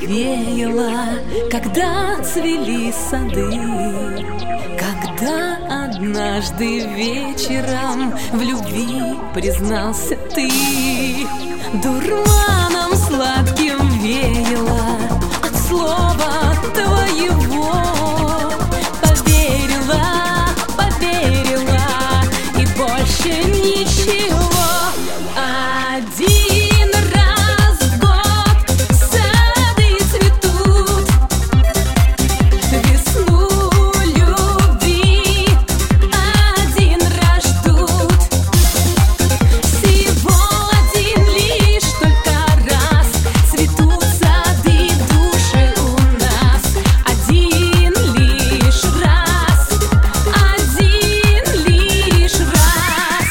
веяло, когда цвели сады, когда однажды вечером в любви признался ты. Дурманом сладким веяло от слова твоего. Поверила и больше ничего. Один раз в год сады цветут, весну любви один раз ждут. Всего один лишь только раз цветут сады души у нас. Один лишь раз, один лишь раз.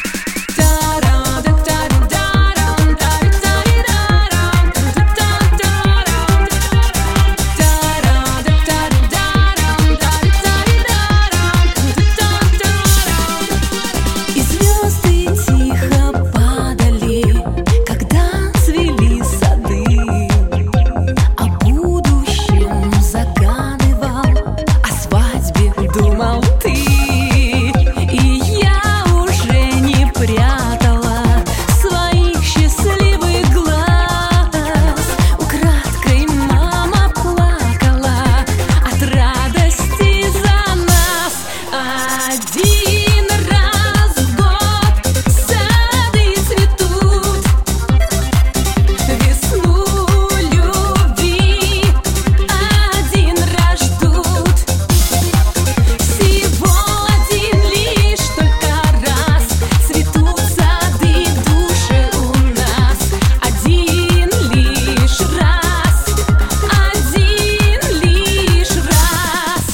И звезды тихо падали, когда цвели сады. О будущем загадывал, о свадьбе думал ты. И я уже не прятала своих счастливых глаз. Украдкой мама плакала от радости за нас. Один раз в год сады цветут, весну любви один раз ждут. Всего один лишь только раз цветут сады души у нас. Один лишь раз, один лишь раз.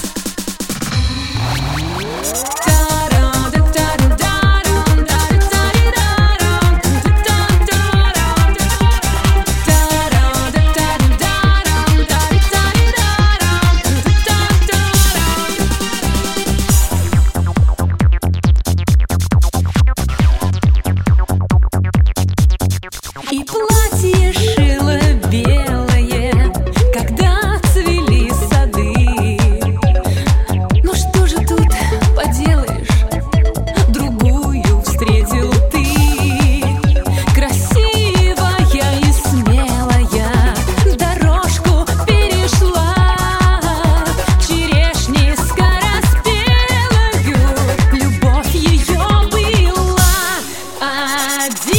И платье шила белое, когда цвели сады. Ну что же тут поделаешь, другую встретил ты. Красивая и смелая дорожку перешла, черешни скороспелою любовь ее была. Один